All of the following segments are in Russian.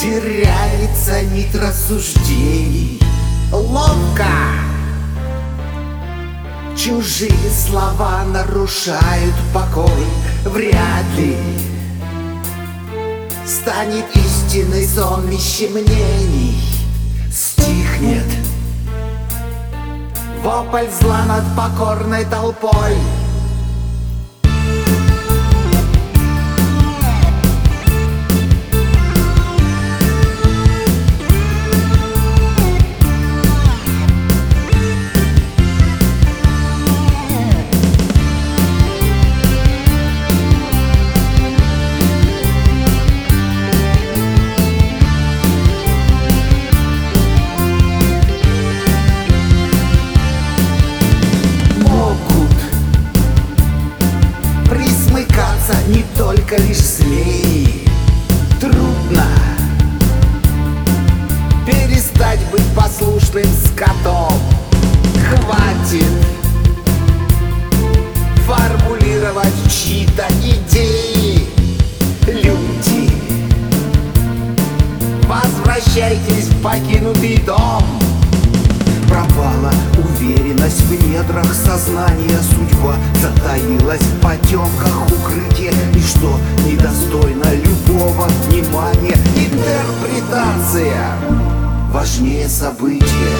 Теряется нить рассуждений. Ловко чужие слова нарушают покой. Вряд ли станет истинной сонмище мнений. Стихнет вопль зла над покорной толпой. Не только лишь змеи. Трудно перестать быть послушным скотом. Хватит формулировать чьи-то идеи. Люди, возвращайтесь в покинутый дом. Пропала уверенность в недрах сознания. Судьба затаилась в потемках укрытия. Ничто недостойно любого внимания. Интерпретация важнее события.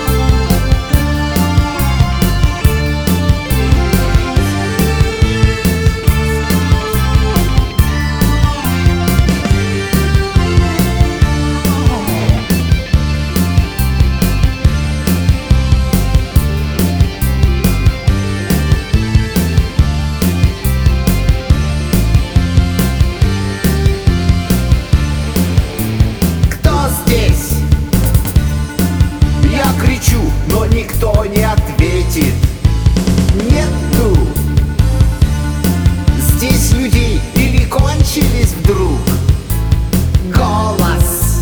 Но никто не ответит. Нету здесь людей или кончились вдруг. Голос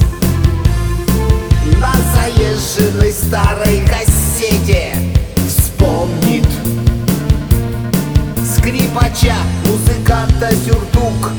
на заезженной старой кассете вспомнит скрипача, музыканта сюртук.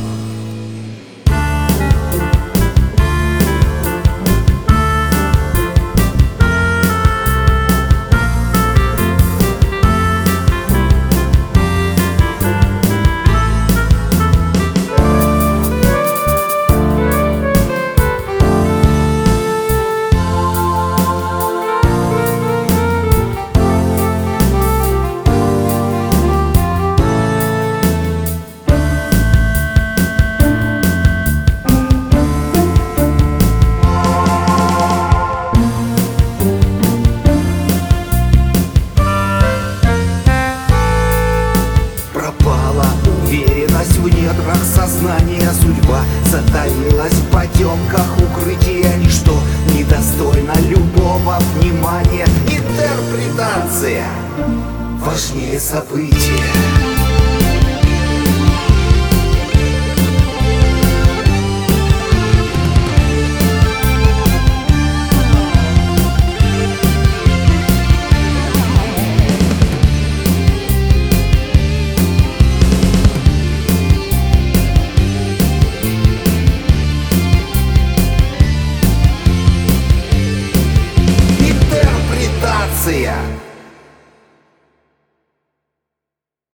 В недрах сознания судьба затаилась в потемках укрытия. Ничто недостойно любого внимания. Интерпретация важнее события.